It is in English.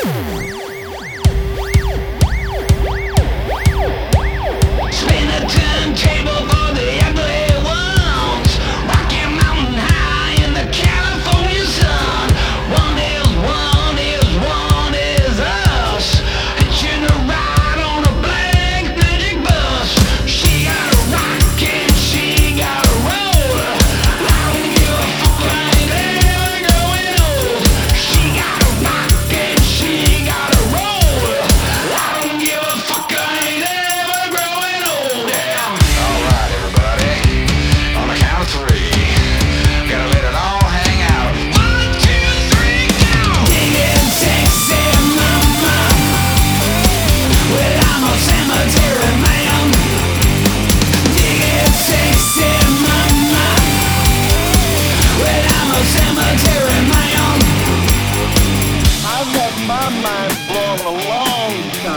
Spin a turntable for the ugly ones. Rockin' mountain high in the California sun. One is us. Hitching a ride on a black magic bus. She got a rock and she got a roll. I don't give a fuck, I ain't ever growing old. She got a rock and she got a roll. I don't give a fuck, I ain't ever growing old. Yeah. Alright, everybody. On the count of three. Gotta let it all hang out. 1, 2, 3, go! Dig it, sexy mama. Well, I'm a cemetery man. Dig it, sexy mama. Well, I'm a cemetery man. I've had my mind blown a long